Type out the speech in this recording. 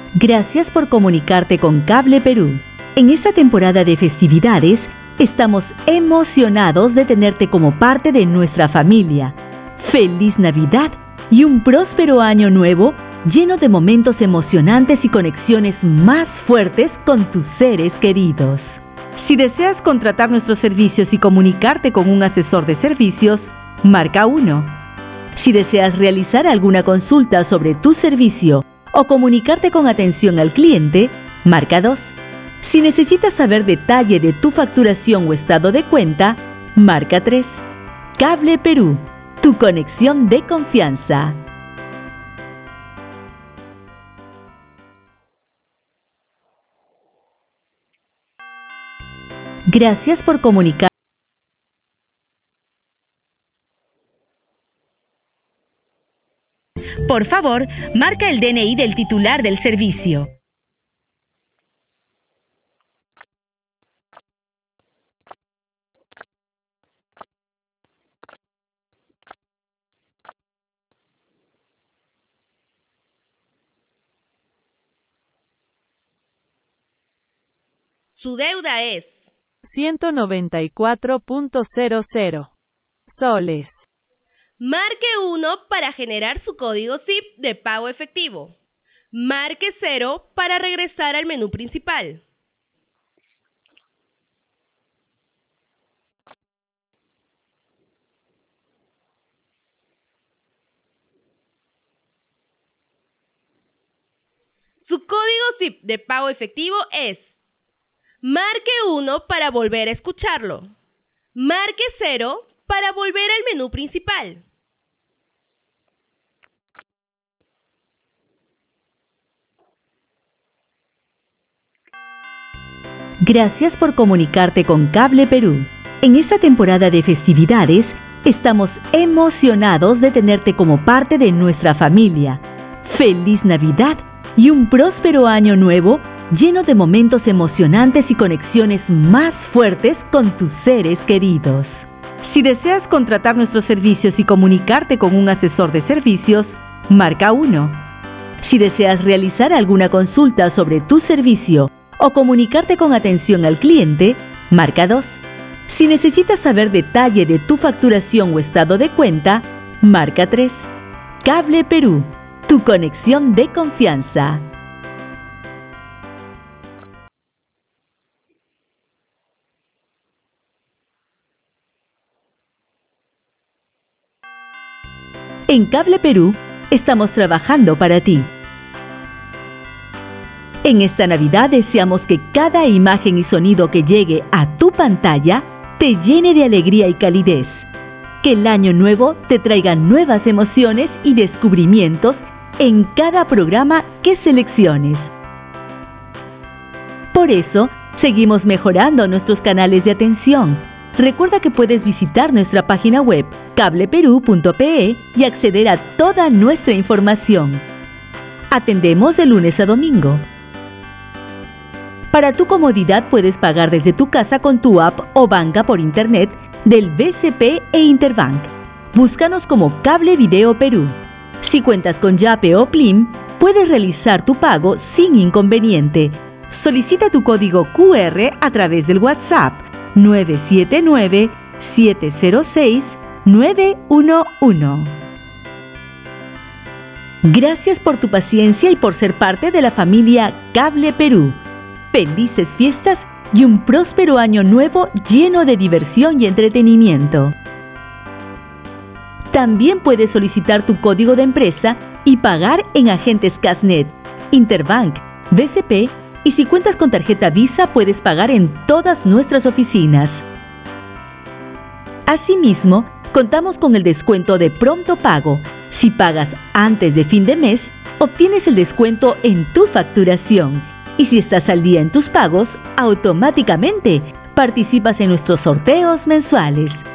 Gracias por comunicarte con Cable Perú. En esta temporada de festividades, estamos emocionados de tenerte como parte de nuestra familia. ¡Feliz Navidad y un próspero año nuevo lleno de momentos emocionantes y conexiones más fuertes con tus seres queridos! Si deseas contratar nuestros servicios y comunicarte con un asesor de servicios, marca 1. Si deseas realizar alguna consulta sobre tu servicio o comunicarte con atención al cliente, marca 2. Si necesitas saber detalle de tu facturación o estado de cuenta, marca 3. Cable Perú, tu conexión de confianza. Gracias por comunicar. Por favor, marca el DNI del titular del servicio. Su deuda es 194.00 soles. Marque 1 para generar su código SIP de pago efectivo. Marque 0 para regresar al menú principal. Su código SIP de pago efectivo es. Marque 1 para volver a escucharlo. Marque 0 para volver al menú principal. Gracias por comunicarte con Cable Perú. En esta temporada de festividades, estamos emocionados de tenerte como parte de nuestra familia. ¡Feliz Navidad y un próspero año nuevo lleno de momentos emocionantes y conexiones más fuertes con tus seres queridos! Si deseas contratar nuestros servicios y comunicarte con un asesor de servicios, marca 1. Si deseas realizar alguna consulta sobre tu servicio o comunicarte con atención al cliente, marca 2. Si necesitas saber detalle de tu facturación o estado de cuenta, marca 3. Cable Perú, tu conexión de confianza. En Cable Perú, estamos trabajando para ti. En esta Navidad deseamos que cada imagen y sonido que llegue a tu pantalla te llene de alegría y calidez. Que el año nuevo te traiga nuevas emociones y descubrimientos en cada programa que selecciones. Por eso, seguimos mejorando nuestros canales de atención. Recuerda que puedes visitar nuestra página web cableperú.pe y acceder a toda nuestra información. Atendemos de lunes a domingo. Para tu comodidad puedes pagar desde tu casa con tu app o banca por internet del BCP e Interbank. Búscanos como Cable Video Perú. Si cuentas con Yape o Plim, puedes realizar tu pago sin inconveniente. Solicita tu código QR a través del WhatsApp 979-706-911. Gracias por tu paciencia y por ser parte de la familia Cable Perú. Felices fiestas y un próspero año nuevo lleno de diversión y entretenimiento. También puedes solicitar tu código de empresa y pagar en agentes Casnet, Interbank, BCP y si cuentas con tarjeta Visa puedes pagar en todas nuestras oficinas. Asimismo, contamos con el descuento de pronto pago. Si pagas antes de fin de mes, obtienes el descuento en tu facturación. Y si estás al día en tus pagos, automáticamente participas en nuestros sorteos mensuales.